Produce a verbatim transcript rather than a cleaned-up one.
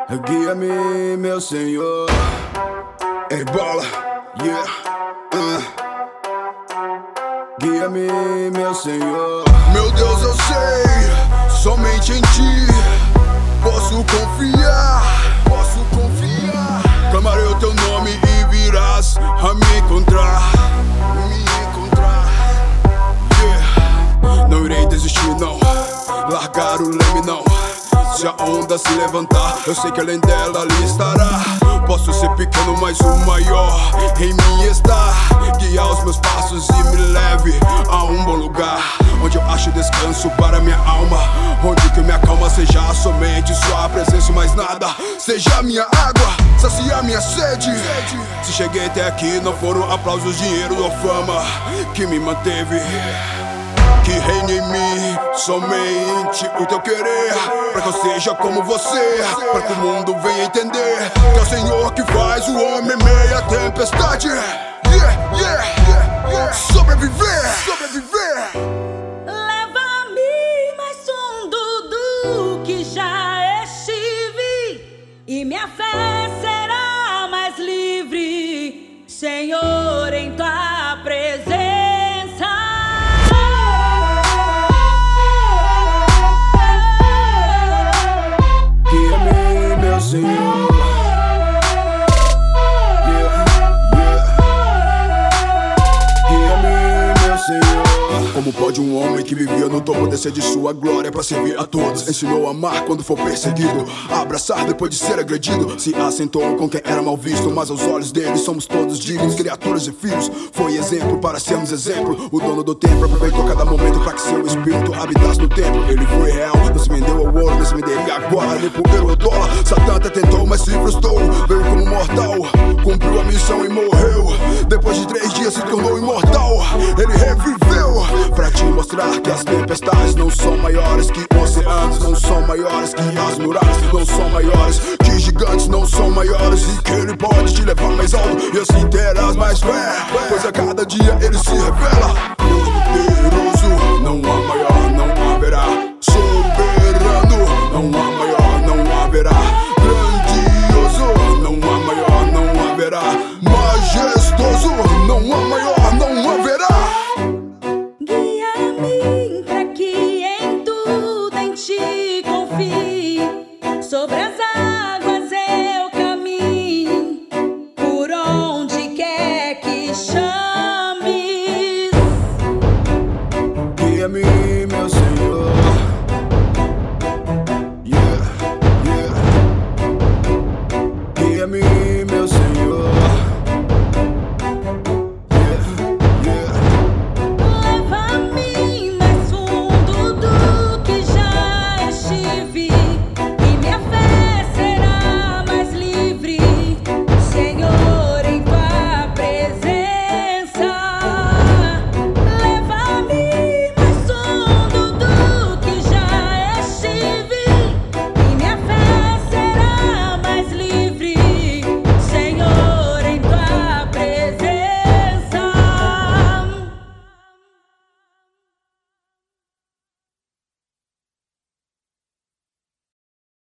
Guia-me, meu Senhor. Ei, bola, yeah, uh. Guia-me, meu Senhor. Meu Deus, eu sei, somente em Ti posso confiar, posso confiar. Clamarei o Teu nome e virás a me encontrar, me encontrar, yeah. Não irei desistir, não, largar o leme, não. Se a onda se levantar, eu sei que além dela ali estará. Posso ser pequeno, mas o maior em mim está. Guia os meus passos e me leve a um bom lugar, onde eu acho descanso para minha alma, onde que me acalma seja somente Sua presença, mais nada. Seja minha água, sacia minha sede. Se cheguei até aqui, não foram aplausos, dinheiro ou fama que me manteve. Que reine em mim somente o Teu querer, pra que eu seja como Você, pra que o mundo venha entender que é o Senhor que faz o homem em meio à tempestade. Yeah, yeah, yeah, yeah. Sobreviver, sobreviver. Leva-me mais fundo do que já estive, e minha fé será mais livre, Senhor, em Tua presença. Senhor, yeah, yeah. Guia-me, meu Senhor. Como pode um homem que vivia no topo descer de sua glória pra servir a todos? Ensinou a amar quando for perseguido, a abraçar depois de ser agredido. Se assentou com quem era mal visto, mas aos olhos dele somos todos dignos, criaturas e filhos. Foi exemplo para sermos exemplo. O dono do templo aproveitou cada momento para que seu espírito habitasse no templo. Ele foi real, não se vendeu ao ouro, não se venderia agora nem por euro ou dólar. Satã até tentou, mas se frustrou. Veio como mortal, cumpriu a missão e morreu. Depois de três dias se tornou imortal. Ele reviveu pra te mostrar que as tempestades não são maiores que oceanos, não são maiores que as muralhas, não são maiores que gigantes, não são maiores, e que Ele pode te levar mais alto e assim terás mais fé, pois a cada dia Ele se revela poderoso. Não há maior